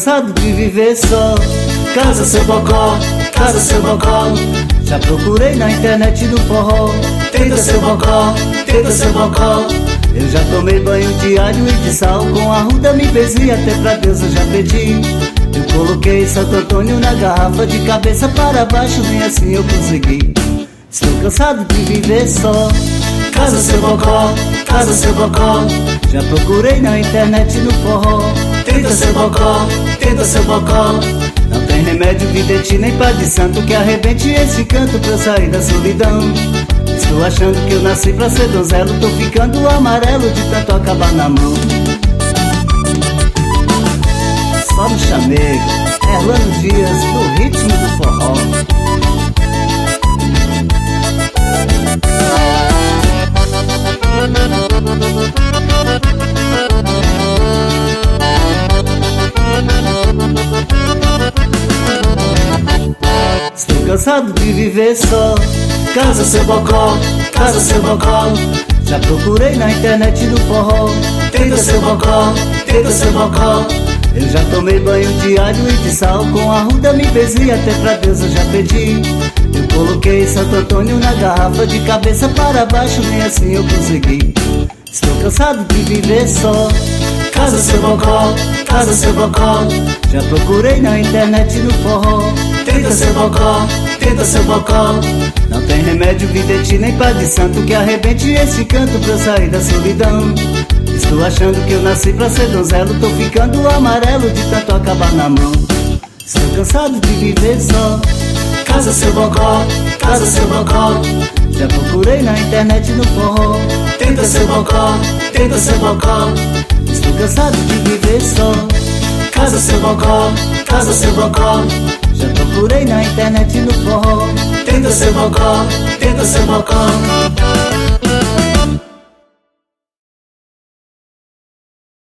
cansado de viver só. Casa seu bocó, casa seu bocó. Já procurei na internet no forró. Tenta seu bocó, tenta seu bocó. Eu já tomei banho de alho e de sal. Com arruda me bezi, até pra Deus eu já pedi. Eu coloquei Santo Antônio na garrafa, de cabeça para baixo, nem assim eu consegui. Estou cansado de viver só. Casa seu bocó, casa seu bocó. Já procurei na internet no forró. Tenta seu bocó, tenta seu bocó. Não tem remédio, vidente nem pai de santo que arrebente esse canto pra eu sair da solidão. Estou achando que eu nasci pra ser donzelo. Tô ficando amarelo de tanto acabar na mão. Só no chamego, Erlano Dias, no ritmo do forró. Estou cansado de viver só. Casa seu bocó, casa seu bocó. Já procurei na internet no forró. Tenta seu bocó, tenta seu bocó. Eu já tomei banho de alho e de sal. Com arruda me bezi, até pra Deus eu já pedi. Eu coloquei Santo Antônio na garrafa, de cabeça para baixo, nem assim eu consegui. Estou cansado de viver só. Casa seu bocó, casa seu bocó. Já procurei na internet no forró. Tenta seu bocó, tenta seu bocó. Não tem remédio, vidente nem pai de santo que arrebente esse canto pra eu sair da solidão. Estou achando que eu nasci pra ser donzelo. Tô ficando amarelo de tanto acabar na mão. Estou cansado de viver só. Casa seu bocó, casa seu bocó. Já procurei na internet no forró. Tenta seu bocó, tenta seu bocó. Estou cansado de viver só. Casa seu bocó, casa seu bocó. Já procurei na internet no forró. Tenta seu bocó, tenta seu bocó.